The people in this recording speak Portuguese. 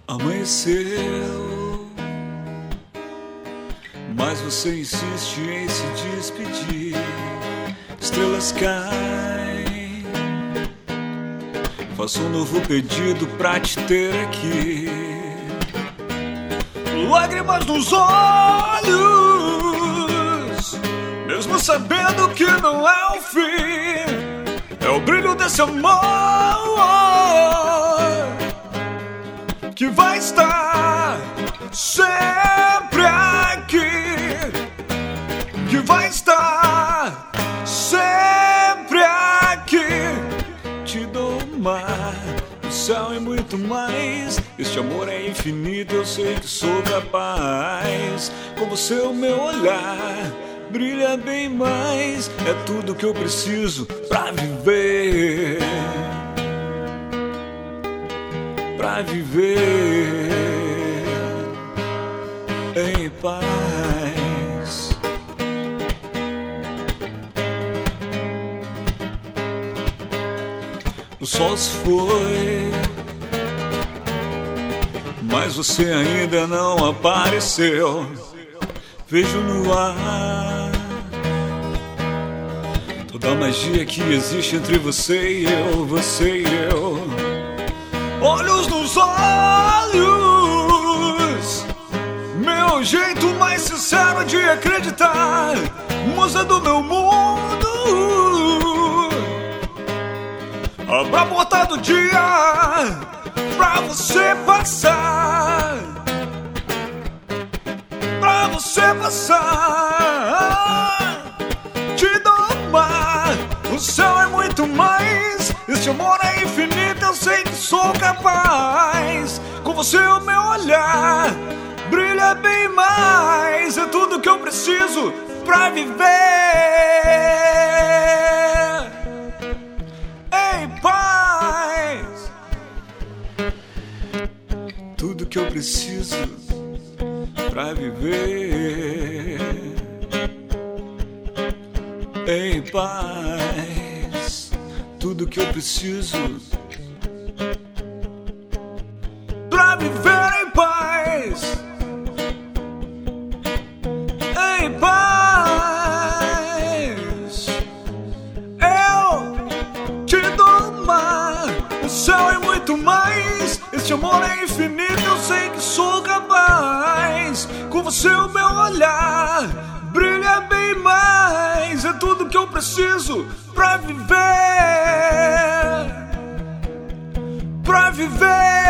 Amanheceu, mas você insiste em se despedir. Estrelas caem, faço um novo pedido pra te ter aqui. Lágrimas nos olhos, mesmo sabendo que não é o fim. É o brilho desse amor que vai estar sempre aqui, que vai estar sempre aqui. Te dou o mar, o céu e muito mais. Este amor é infinito, eu sei que sou capaz. Com você o meu olhar brilha bem mais. É tudo que eu preciso pra viver, pra viver em paz. O sol se foi, mas você ainda não apareceu. Vejo no ar toda a magia que existe entre você e eu, você e eu. Olhos nos olhos, meu jeito mais sincero de acreditar. Musa do meu mundo, abra a porta do dia pra você passar, pra você passar. Te dou o mar, o céu é muito mais. Este amor é infinito, eu sei que sou capaz. Com você o meu olhar brilha bem mais. É tudo que eu preciso pra viver em paz. Tudo que eu preciso pra viver em paz. Tudo que eu preciso pra viver em paz, em paz. Eu te dou o mar, o céu e muito mais. Este amor é infinito, eu sei que sou capaz. Com você o meu olhar brilha bem mais. É tudo que eu preciso pra viver, pra viver.